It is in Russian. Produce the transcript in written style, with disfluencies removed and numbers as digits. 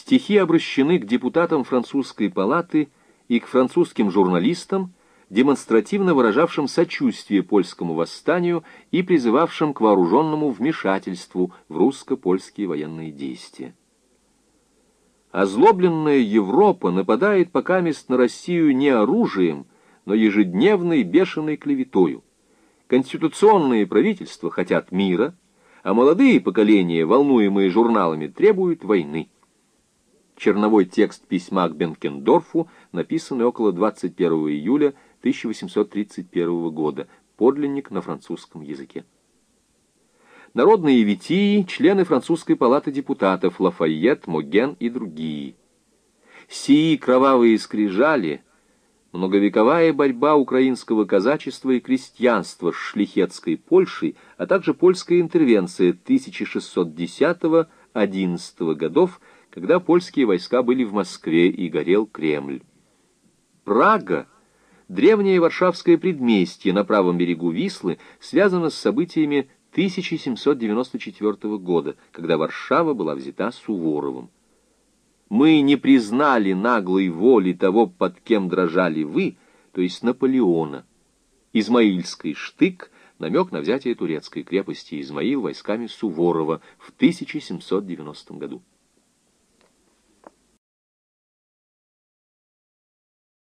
Стихи обращены к депутатам французской палаты и к французским журналистам, демонстративно выражавшим сочувствие польскому восстанию и призывавшим к вооруженному вмешательству в русско-польские военные действия. Озлобленная Европа нападает покамест на Россию не оружием, но ежедневной бешеной клеветою. Конституционные правительства хотят мира, а молодые поколения, волнуемые журналами, требуют войны. Черновой текст письма к Бенкендорфу, написанный около 21 июля 1831 года, подлинник на французском языке. Народные витии, члены французской палаты депутатов Лафайет, Моген и другие. Сии кровавые скрижали, многовековая борьба украинского казачества и крестьянства с шляхетской Польшей, а также польская интервенция 1610-11 годов, когда польские войска были в Москве и горел Кремль. Прага, древнее варшавское предместье на правом берегу Вислы, связано с событиями 1794 года, когда Варшава была взята Суворовым. «Мы не признали наглой воли того, под кем дрожали вы», то есть Наполеона. Измаильский штык — намек на взятие турецкой крепости Измаил войсками Суворова в 1790 году.